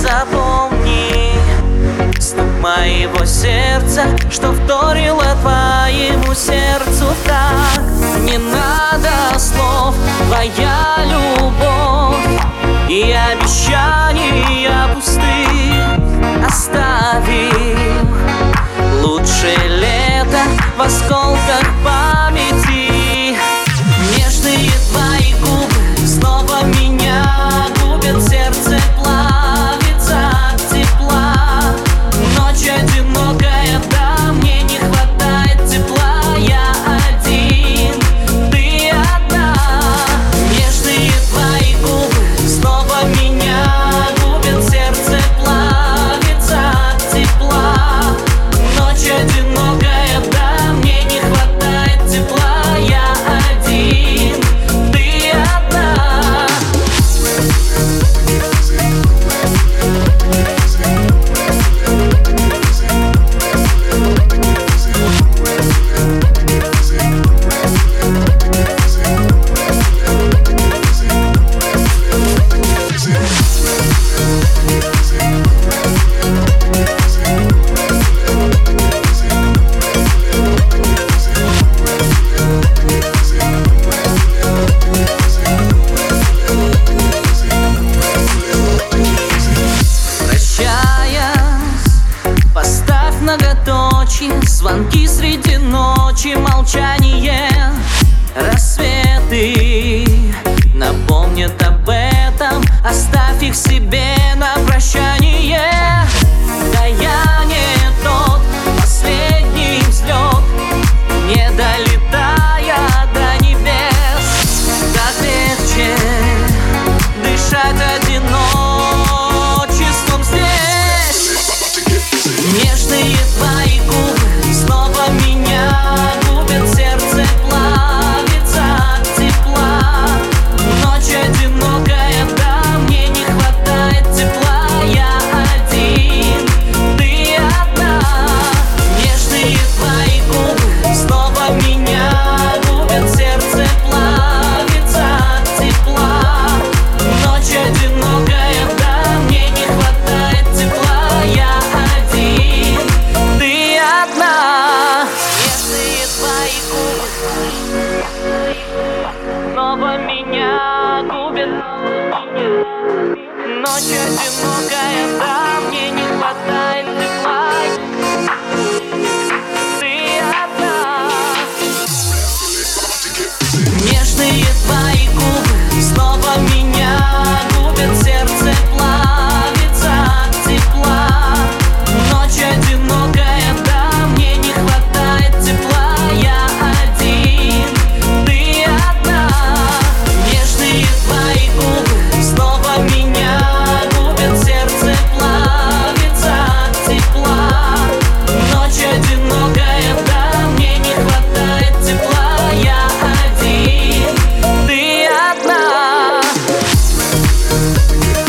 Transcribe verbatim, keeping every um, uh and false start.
запомни стук моего сердца, что вторило твоему сердцу так. Не надо слов, твоя любовь и обещания пустых оставим. Лучше лето в осколках памяти. Нежные твои губы снова меня губят, сердце плавится от тепла. Ночь одинокая, да, мне не хватает тепла. Я один, ты одна. Нежные твои губы снова меня губят, сердце плавится от тепла. Ночь одинокая, да, мне не хватает тепла. Я один, ты одна. Звонки среди ночи, молчание, рассветы напомнят об этом, оставь их себе на прощание. Да я не тот последний взлет, не долетая до небес. Так легче дышать одиночеством здесь. Нежные твои губы снова меня губят, сердце плавится от тепла. Ночь одинокая, да, мне не хватает тепла. Я один, ты одна. Нежные твои губы снова меня губят, сердце плавится от тепла. Ночь одинокая, да, мне не хватает тепла. Я один, ты одна. Нежные твои губы снова меня губят. Ночь одинокая, да, мне не хватает тепла. Ты одна. Нежные твои губы снова меня губят, сердце плавится от тепла. Ночь одинокая, да, мне не хватает тепла. Я один, ты одна. Нежные твои губы снова меня губят, сердце плавится от тепла. Ночь одинокая, да, мне не хватает тепла. Я один, ты одна.